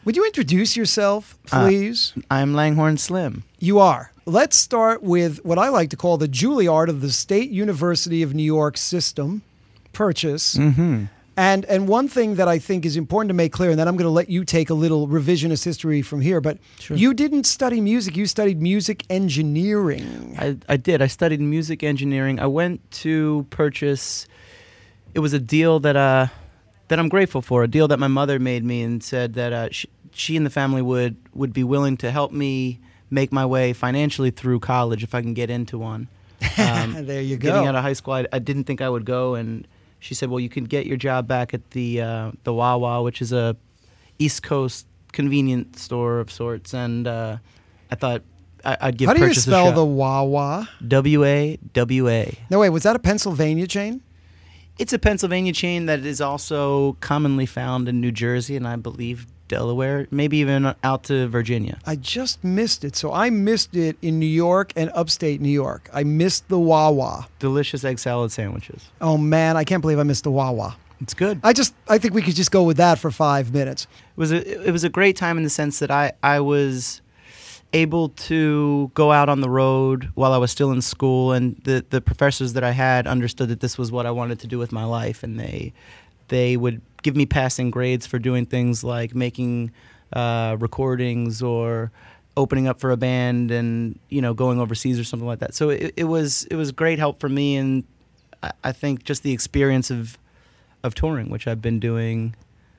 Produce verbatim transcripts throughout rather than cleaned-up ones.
Would you introduce yourself, please? Uh, I'm Langhorne Slim. You are. Let's start with what I like to call the Juilliard of the State University of New York system, Purchase. Mm-hmm. And and one thing that I think is important to make clear, and then I'm going to let you take a little revisionist history from here, but Sure. you didn't study music. You studied music engineering. I, I did. I studied music engineering. I went to Purchase. It was a deal that uh, that I'm grateful for, a deal that my mother made me and said that uh, she, she and the family would, would be willing to help me make my way financially through college if I can get into one. Um, there you go. Getting out of high school, I, I didn't think I would go, and she said, well, you can get your job back at the uh, the Wawa, which is a East Coast convenience store of sorts, and uh, I thought I, I'd give How do you Purchase a spell shot. the Wawa? W A W A. No, wait, was that a Pennsylvania chain? It's a Pennsylvania chain that is also commonly found in New Jersey and I believe Delaware, maybe even out to Virginia. I just missed it. So I missed it in New York and upstate New York. I missed the Wawa. Delicious egg salad sandwiches. Oh, man, I can't believe I missed the Wawa. It's good. I just, I think we could just go with that for five minutes. It was a, it was a great time in the sense that I, I was able to go out on the road while I was still in school, and the, the professors that I had understood that this was what I wanted to do with my life, and they they would give me passing grades for doing things like making uh, recordings or opening up for a band and, you know, going overseas or something like that. So it, it was it was great help for me, and I, I think just the experience of of touring, which I've been doing,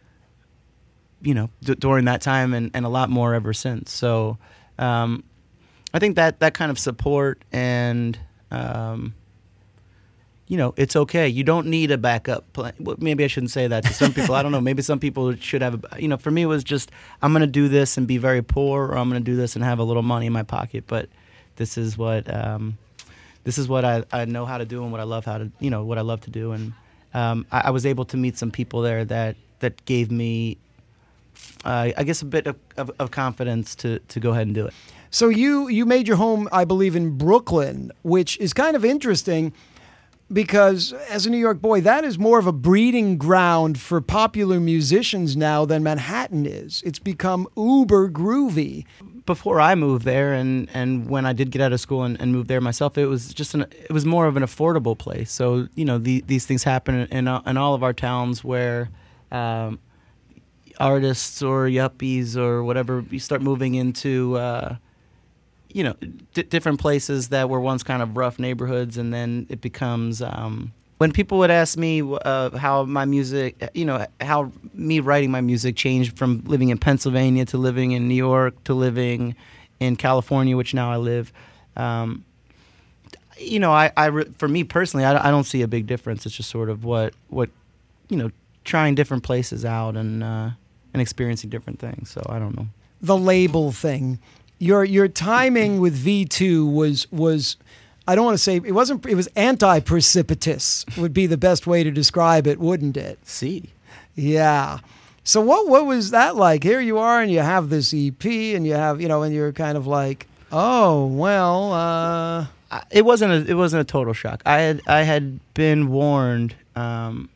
you know, d- during that time and, and a lot more ever since. So um, I think that that kind of support and, um, you know, it's okay. You don't need a backup plan. Well, maybe I shouldn't say that to some people. I don't know. Maybe some people should have, a, you know, for me it was just, I'm going to do this and be very poor, or I'm going to do this and have a little money in my pocket. But this is what, um, this is what I, I know how to do and what I love how to, you know, what I love to do. And um, I, I was able to meet some people there that, that gave me, Uh, I guess a bit of, of, of confidence to, to go ahead and do it. So you, you made your home, I believe, in Brooklyn, which is kind of interesting because as a New York boy, that is more of a breeding ground for popular musicians now than Manhattan is. It's become uber groovy. Before I moved there, and, and when I did get out of school and, and moved there myself, it was just an, it was more of an affordable place. So, you know, the, these things happen in, in all of our towns where um, artists or yuppies or whatever, you start moving into, uh, you know, d- different places that were once kind of rough neighborhoods, and then it becomes, um, when people would ask me uh, how my music, you know, how me writing my music changed from living in Pennsylvania to living in New York to living in California, which now I live, um, you know, I, I re- for me personally, I, I don't see a big difference. It's just sort of what, what, you know, trying different places out and, uh, and experiencing different things. So I don't know. The label thing, your your timing with V two was was I don't want to say it wasn't it was anti-precipitous would be the best way to describe it, wouldn't it? See, yeah. So what what was that like? Here you are, and you have this E P, and you have you know, and you're kind of like, oh well. Uh... I, it wasn't a it wasn't a total shock. I had I had been warned. Um,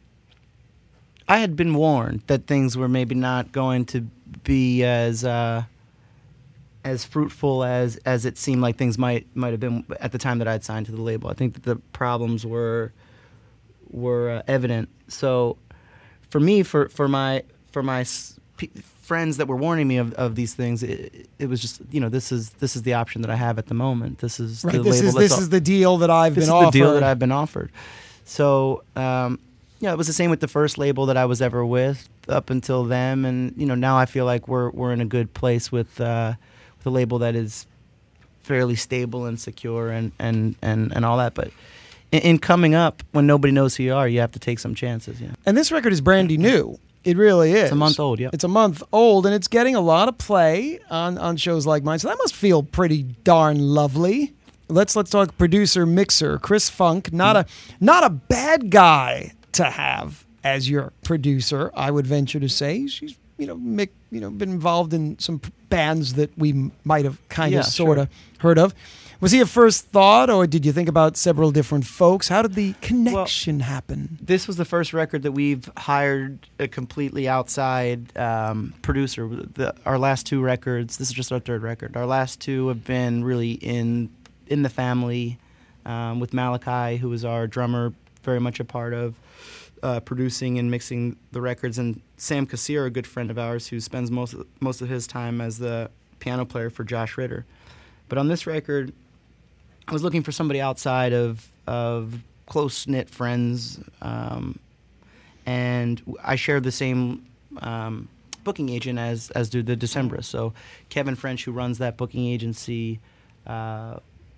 I had been warned that things were maybe not going to be as uh, as fruitful as, as it seemed like things might might have been at the time that I had signed to the label. I think that the problems were were uh, evident. So for me, for for my for my s- p- friends that were warning me of, of these things, it, it was just, you know, this is this is the option that I have at the moment. This is Right. the This label. is that's this all- is the deal that I've this been is offered. the deal that I've been offered. So. Um, Yeah, it was the same with the first label that I was ever with up until then, and you know now I feel like we're we're in a good place with uh, with a label that is fairly stable and secure and and, and, and all that. But in, in coming up, when nobody knows who you are, you have to take some chances. Yeah, And this record is brandy new. It really is. it's a month old. Yeah, It's a month old, and it's getting a lot of play on, on shows like mine. So that must feel pretty darn lovely. Let's let's talk producer mixer Chris Funk. Not a not a bad guy to have as your producer, I would venture to say. She's, you know, Mick, you know, been involved in some bands that we m- might have kind of Yeah, sort of sure. heard of. Was he a first thought, or did you think about several different folks? How did the connection well, happen? This was the first record that we've hired a completely outside um, producer. The, our last two records, this is just our third record. Our last two have been really in in the family um, with Malachi, who was our drummer, very much a part of uh, producing and mixing the records, and Sam Kassir, a good friend of ours, who spends most of, most of his time as the piano player for Josh Ritter. But on this record, I was looking for somebody outside of of close-knit friends, um, and I share the same um, booking agent as as do the Decemberists. So Kevin French, who runs that booking agency, uh,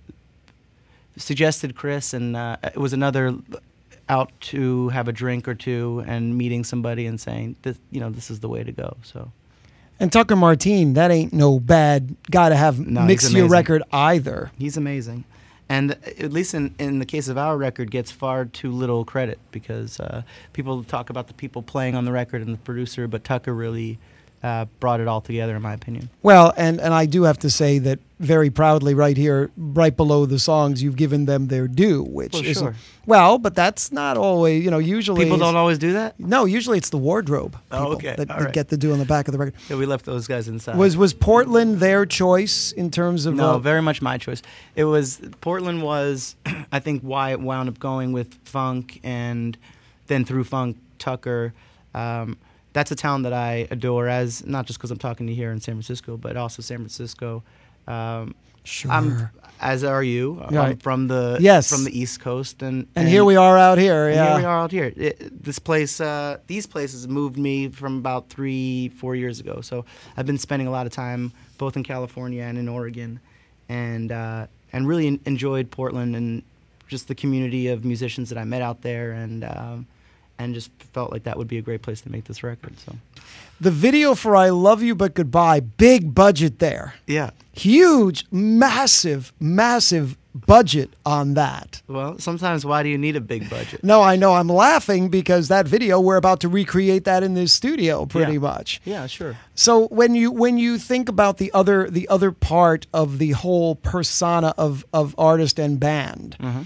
suggested Chris, and uh, it was another out to have a drink or two and meeting somebody and saying, this, you know, this is the way to go. So. And Tucker Martine, that ain't no bad guy to have No, mix he's your amazing. record either. He's amazing. And at least in, in the case of our record, gets far too little credit because uh, people talk about the people playing on the record and the producer, but Tucker really uh, brought it all together, in my opinion. Well, and, and I do have to say that very proudly right here, right below the songs, you've given them their due, which Well, is sure. well, but that's not always, you know, usually People it's- don't always do that? No, usually it's the wardrobe Oh, people okay. that, All that right. get the do on the back of the record. Yeah, we left those guys inside. Was was Portland their choice in terms of No, uh, very much my choice. It was Portland was, I think, why it wound up going with funk, and then through funk, Tucker. Um, that's a town that I adore, as not just because I'm talking to you here in San Francisco, but also San Francisco. Um, Sure. I'm, as are you. I'm Right. from the Yes. from the East Coast, and and here we are out here. and Yeah. here we are out here. It, this place, uh, these places moved me from about three, four years ago. So I've been spending a lot of time both in California and in Oregon, and uh, and really en- enjoyed Portland and just the community of musicians that I met out there, and um, and just felt like that would be a great place to make this record. So The video for I Love You But Goodbye, big budget there. yeah. Huge, massive, massive budget on that. Well, sometimes why do you need a big budget? No, I know I'm laughing because that video, we're about to recreate that in this studio pretty Yeah. much. Yeah, sure. So when you when you think about the other the other part of the whole persona of, of artist and band, Mm-hmm.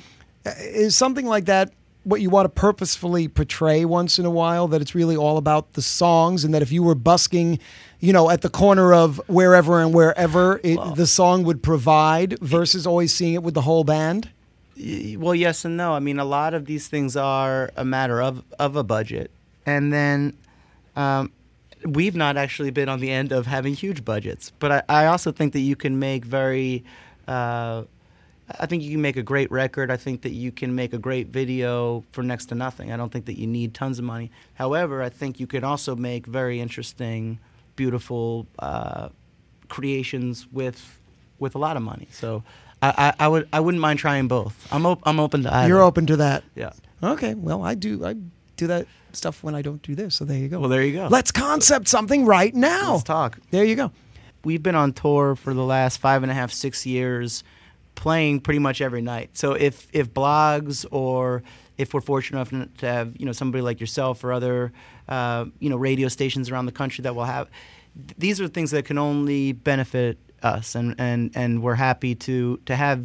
is something like that what you want to purposefully portray once in a while, that it's really all about the songs, and that if you were busking, you know, at the corner of wherever and wherever, it, Well- the song would provide, versus always seeing it with the whole band? Y- Well, yes and no. I mean, a lot of these things are a matter of, of a budget. And then um, we've not actually been on the end of having huge budgets. But I, I also think that you can make very, uh, I think you can make a great record. I think that you can make a great video for next to nothing. I don't think that you need tons of money. However, I think you can also make very interesting, beautiful uh, creations with with a lot of money. So I, I, I would I wouldn't mind trying both. I'm op- I'm open to either. You're open to that. Yeah. Okay, well, I do I do that stuff when I don't do this, so there you go. Well, there you go. Let's concept something right now. Let's talk. There you go. We've been on tour for the last five and a half, six years, playing pretty much every night. So if if blogs, or if we're fortunate enough to have, you know, somebody like yourself or other uh, you know, radio stations around the country that will have, th- these are things that can only benefit us, and, and, and we're happy to to have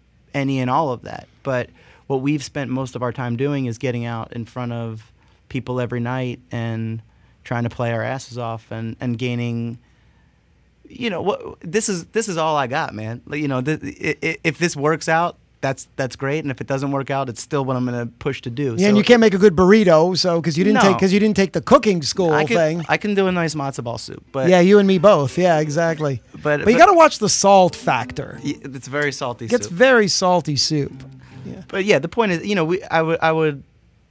any and all of that. But what we've spent most of our time doing is getting out in front of people every night and trying to play our asses off, and, and gaining, you know, what this is this is all I got, man. Like, you know, th- i- i- if this works out, that's that's great, and if it doesn't work out, it's still what I'm going to push to do. Yeah, So and you can't make a good burrito, so because you didn't No. take because you didn't take the cooking school I can, thing. I can do a nice matzo ball soup, but Yeah, you and me both. Yeah, exactly. but, But you got to watch the salt factor. y- it's very salty It gets soup. very salty soup. But yeah, the point is, you know, we I would I would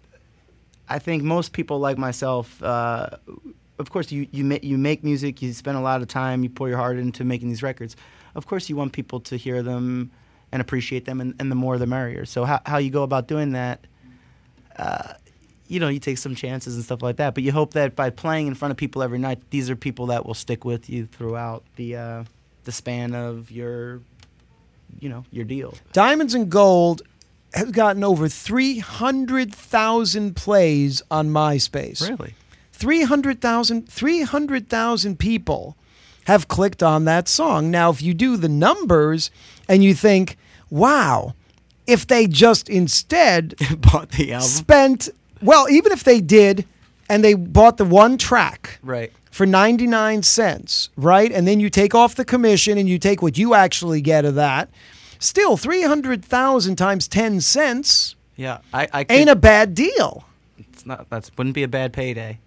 I think most people like myself, uh, of course, you you ma- you make music, you spend a lot of time, you pour your heart into making these records. Of course, you want people to hear them and appreciate them, and, and the more the merrier. So how how you go about doing that, uh, you know, you take some chances and stuff like that. But you hope that by playing in front of people every night, these are people that will stick with you throughout the uh, the span of your, you know, your deal. Diamonds and Gold has gotten over three hundred thousand plays on MySpace. Really? three hundred thousand three hundred thousand people have clicked on that song. Now, if you do the numbers and you think, wow, if they just instead Bought the album. spent, well, even if they did and they bought the one track Right. for ninety-nine cents, right? And then you take off the commission and you take what you actually get of that, still three hundred thousand times ten cents Yeah. I, I could, ain't a bad deal. it's not, that's wouldn't be a bad payday.